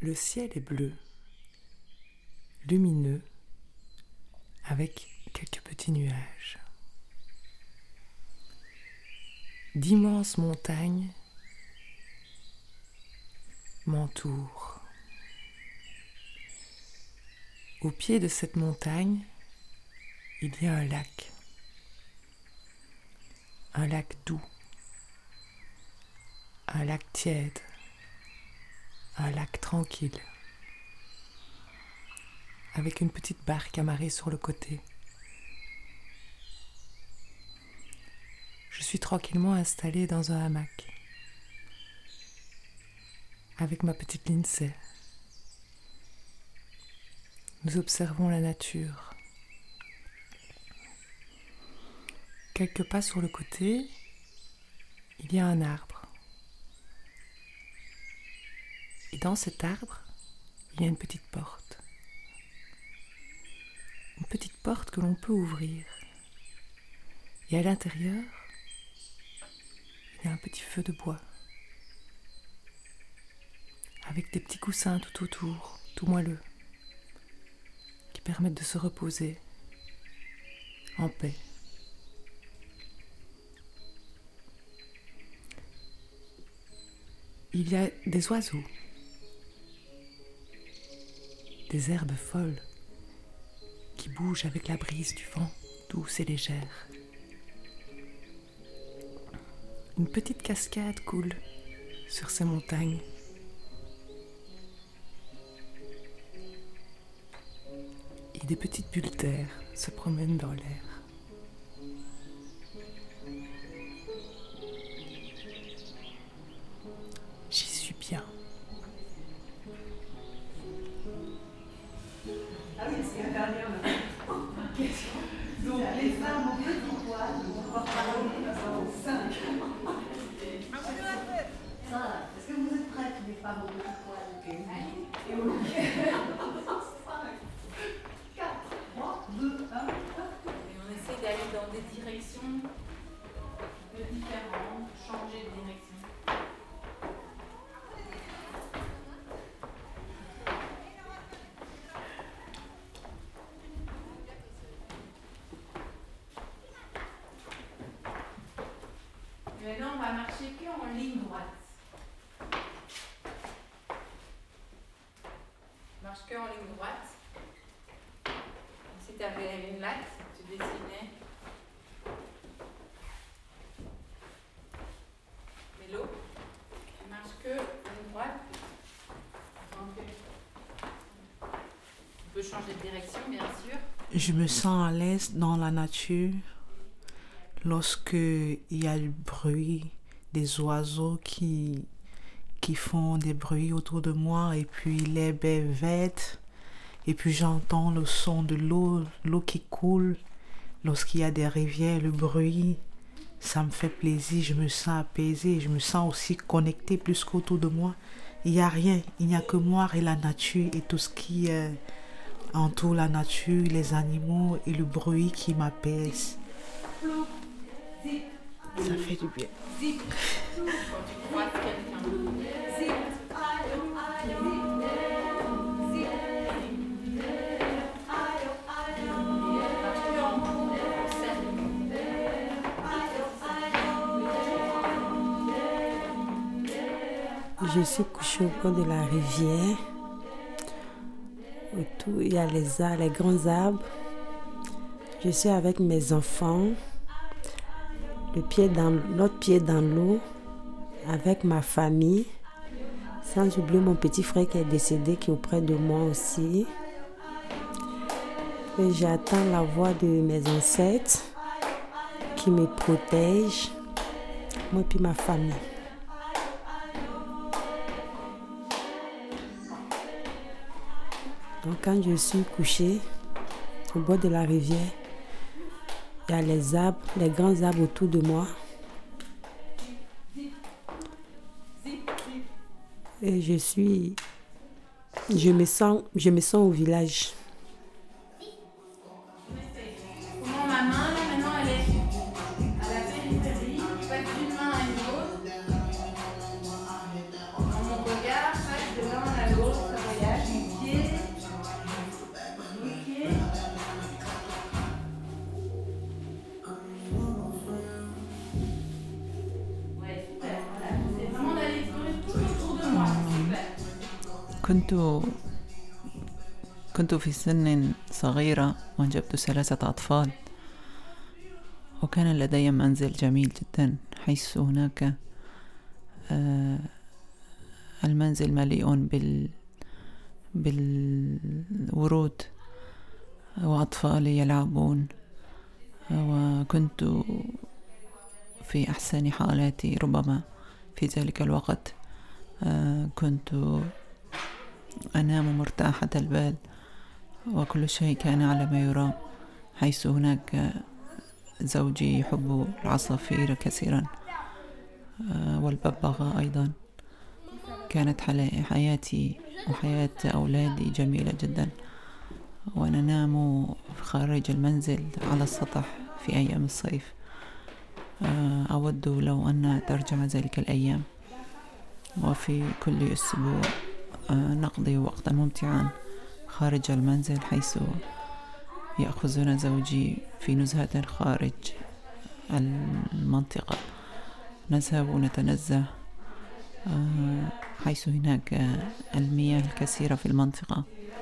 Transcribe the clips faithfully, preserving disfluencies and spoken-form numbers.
Le ciel est bleu, lumineux, avec quelques petits nuages. D'immenses montagnes m'entourent. Au pied de cette montagne, il y a un lac. Un lac doux, un lac tiède, un lac tranquille, avec une petite barque amarrée sur le côté. Je suis tranquillement installée dans un hamac, avec ma petite Lindsay. Nous observons la nature. Quelques pas sur le côté, il y a un arbre. Et dans cet arbre, il y a une petite porte. Une petite porte que l'on peut ouvrir. Et à l'intérieur, il y a un petit feu de bois. Avec des petits coussins tout autour, tout moelleux, qui permettent de se reposer en paix. Il y a des oiseaux, des herbes folles qui bougent avec la brise du vent, douce et légère. Une petite cascade coule sur ces montagnes. Et des petites bulles d'air se promènent dans l'air. J'y suis bien. Ah oui, c'est la dernière là. Donc les femmes ont petit poil, on va parler cinq. Ça, est-ce que vous êtes prêtes, les femmes au petit poil? Et au quatre, trois, deux, un. Et on essaie d'aller dans des directions un peu différentes, changer de direction. Maintenant, on va marcher que en ligne droite. Marche que en ligne droite. Si tu avais une latte, tu dessinais. Vélo. Tu marches que ligne droite. Tu peux changer de direction, bien sûr. Je me sens à l'aise dans la nature lorsque il y a du bruit, des oiseaux qui, qui font des bruits autour de moi et puis l'herbe est verte et puis j'entends le son de l'eau, l'eau qui coule. Lorsqu'il y a des rivières, le bruit, ça me fait plaisir, je me sens apaisée, je me sens aussi connectée plus qu'autour de moi. Il n'y a rien, il n'y a que moi et la nature et tout ce qui euh, entoure la nature, les animaux et le bruit qui m'apaise. Ça fait du bien. Quand tu croises quelqu'un. Je suis couchée au bord de la rivière. Autour, il y a les arbres, les grands arbres. Je suis avec mes enfants. Le pied dans, l'autre pied dans l'eau. Avec ma famille. Sans oublier mon petit frère qui est décédé, qui est auprès de moi aussi. Et j'attends la voix de mes ancêtres qui me protègent. Moi et puis ma famille. Donc quand je suis couchée au bord de la rivière, il y a les arbres, les grands arbres autour de moi. Et je suis, je me sens, je me sens au village. Comment ma main, là, maintenant, elle est à la périphérie, pas d'une main à une autre. Dans mon regard, passe de l'un à l'autre. كنت كنت في سن صغيرة وأنجبت ثلاثة أطفال، وكان لدي منزل جميل جدا، حيث هناك المنزل مليء بال بالورود وأطفالي يلعبون، وكنت في أحسن حالاتي. ربما في ذلك الوقت كنت أنام مرتاحة البال، وكل شيء كان على ما يرام، حيث هناك زوجي يحب العصافير كثيرا والببغاء أيضا. كانت حياتي وحياة أولادي جميلة جدا، وننام خارج المنزل على السطح في أيام الصيف. أود لو أن ترجع ذلك الأيام، وفي كل أسبوع نقضي وقتا ممتعا خارج المنزل، حيث يأخذنا زوجي في نزهة خارج المنطقة. نذهب ونتنزه حيث هناك المياه الكثيرة في المنطقة.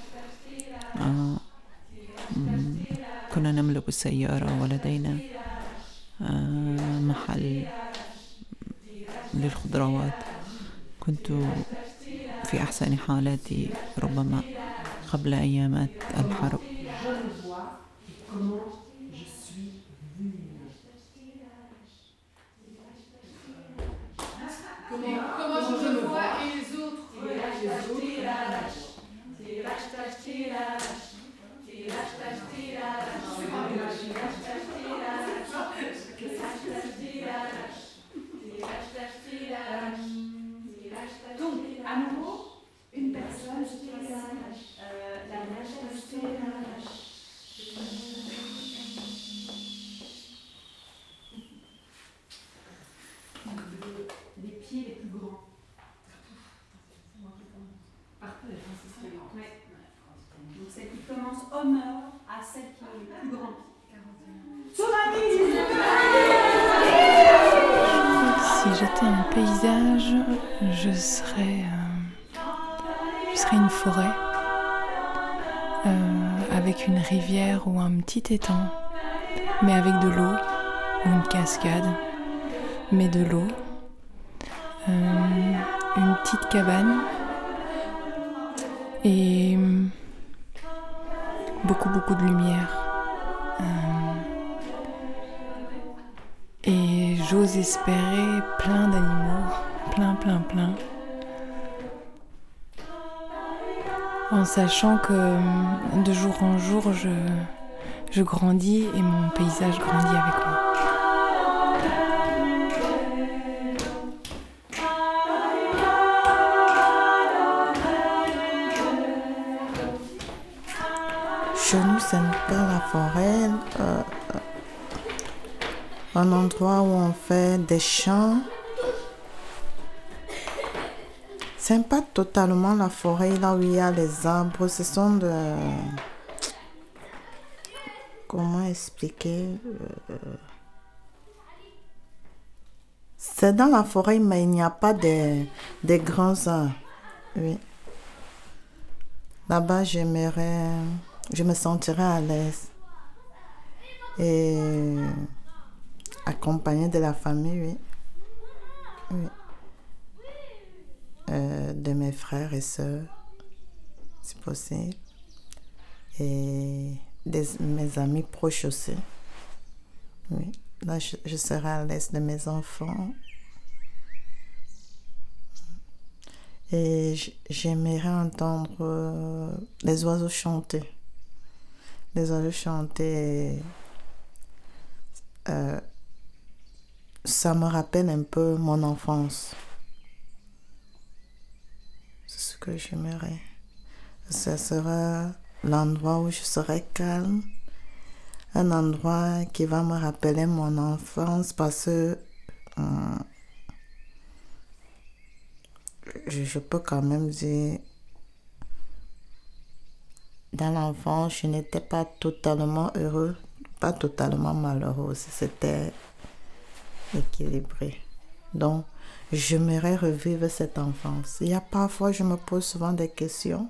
كنا نملك السيارة، ولدينا محل للخضروات. كنت في أحسن حالاتي ربما قبل أيامات الحرب. Donc, à nouveau, une personne, euh, la nage, les pieds les plus grands. Parfait, c'est ça. Ouais. Donc, celle qui commence honneur à celle qui est plus grande. Si j'étais un paysage, je serais, euh, je serais une forêt euh, avec une rivière ou un petit étang, mais avec de l'eau, ou une cascade, mais de l'eau, euh, une petite cabane et beaucoup beaucoup de lumière. Euh, Et j'ose espérer plein d'animaux, plein, plein, plein. En sachant que de jour en jour, je, je grandis et mon paysage grandit avec moi. Chez nous, c'est un peu la forêt. Euh, Un endroit où on fait des champs. C'est pas totalement la forêt, là où il y a les arbres. Ce sont de... Comment expliquer euh... C'est dans la forêt, mais il n'y a pas de, de grands arbres. Oui. Là-bas, j'aimerais... Je me sentirais à l'aise. Et... accompagnée de la famille, oui. Oui. Euh, de mes frères et sœurs, si possible. Et de mes amis proches aussi. Oui. Là, je, je serai à l'aise de mes enfants. Et j'aimerais entendre euh, les oiseaux chanter. Les oiseaux chanter... Euh, ça me rappelle un peu mon enfance. C'est ce que j'aimerais. Ça sera l'endroit où je serai calme. Un endroit qui va me rappeler mon enfance parce que euh, je, je peux quand même dire, dans l'enfance, je n'étais pas totalement heureux, pas totalement malheureux. C'était équilibré. Donc, j'aimerais revivre cette enfance. Il y a parfois, je me pose souvent des questions.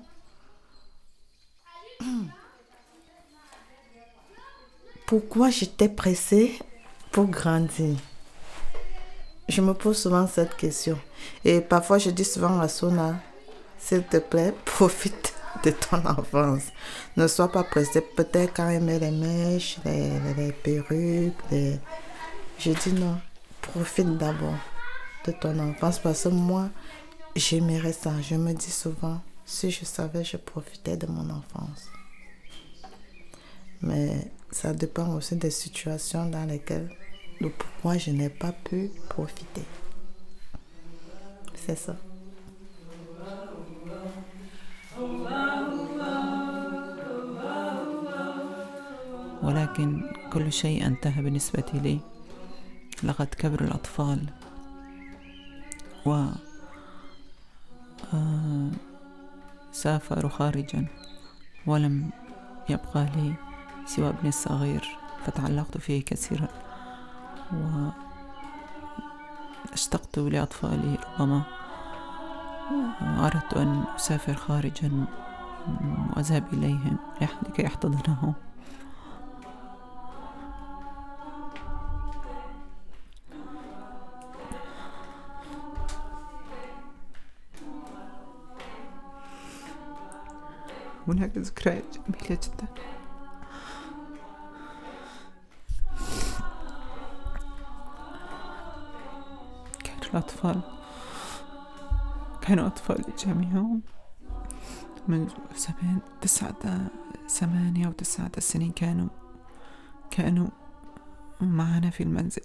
Pourquoi j'étais pressée pour grandir? Je me pose souvent cette question. Et parfois, je dis souvent à Sona, s'il te plaît, profite de ton enfance. Ne sois pas pressée. Peut-être quand elle met les mèches, les, les, les perruques, les... je dis non, profite d'abord de ton enfance. Parce que moi, j'aimerais ça. Je me dis souvent, si je savais, je profitais de mon enfance. Mais ça dépend aussi des situations dans lesquelles, de pourquoi je n'ai pas pu profiter. C'est ça. ولكن كل شيء انتهى بالنسبة لي لقد كبر الأطفال و سافروا خارجا ولم يبقى لي سوى ابني الصغير، فتعلقت فيه كثيرا واشتقت لأطفالي. ربما أردت أن أسافر خارجا وأذهب إليهم لكي أحتضنهم. هناك ذكريات جميلة جدا. كانوا الأطفال كانوا أطفالي جميعهم منذ سبعين تسعة ثمانية أو تسعة سنين كانوا كانوا معنا في المنزل.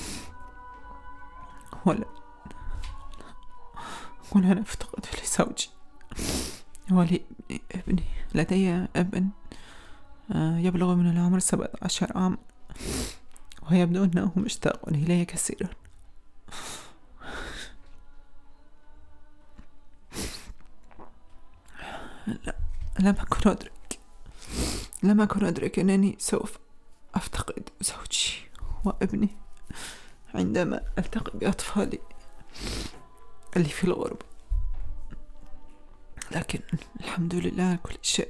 ولا ولا أنا افتقد لزوجي ولابني. لدي ابن يبلغ من العمر سبعة عشر عام ويبدو أنه مشتاق إلي كثيرا. لم أكن أدرك لم أكن أدرك أنني سوف أفتقد زوجي وابني عندما ألتقي بأطفالي اللي في الغربة. لكن الحمد لله كل شيء.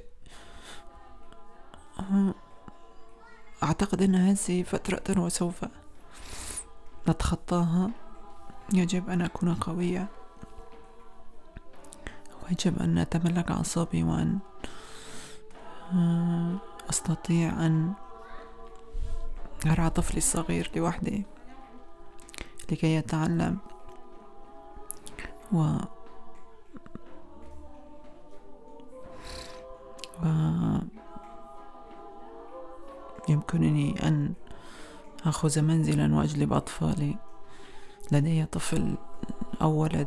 أعتقد أن هذه فترة وسوف نتخطاها. يجب أن أكون قوية ويجب أن أتملك أعصابي وأن أستطيع أن أرعى طفلي الصغير لوحدي لكي يتعلم و يمكنني أن أخذ منزلا وأجلب أطفالي. لدي طفل أو ولد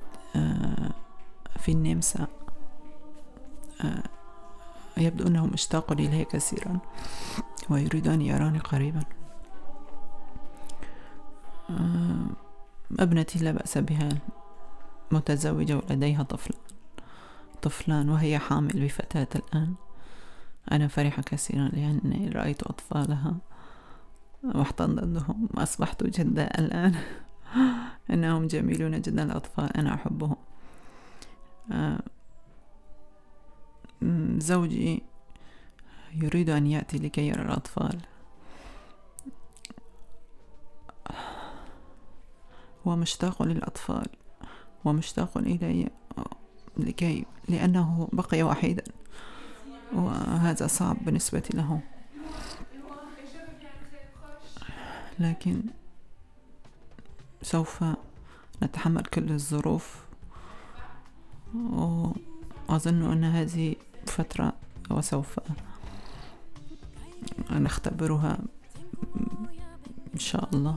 في النمسا يبدو أنه مشتاق إليه كثيرا ويريد أن يراني قريبا. ابنتي لا بأس بها، متزوجة ولديها طفل طفلان وهي حامل بفتاة الآن. أنا فرحة كثيرا لأني رأيت أطفالها واحتضنتهم. أصبحت جدة الآن. إنهم جميلون جدا الأطفال، أنا أحبهم. زوجي يريد أن يأتي لكي يرى الأطفال. هو مشتاق للأطفال ومشتاق إلي لكي لأنه بقي وحيدا وهذا صعب بالنسبة له. لكن سوف نتحمل كل الظروف وأظن أن هذه فترة وسوف نختبرها إن شاء الله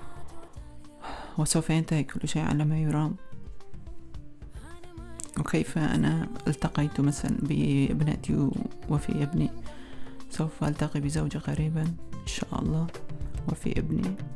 وسوف ينتهي كل شيء على ما يرام. وكيف أنا التقيت مثلا بابنتي وفي ابني، سوف ألتقي بزوجي قريبا إن شاء الله وفي ابني.